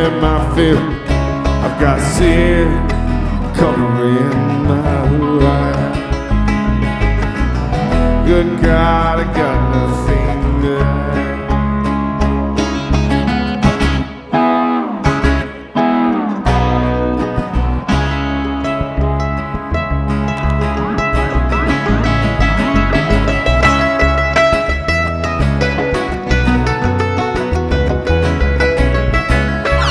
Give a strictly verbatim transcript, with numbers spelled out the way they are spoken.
in my field. I've got sin covering my life. Good God, I got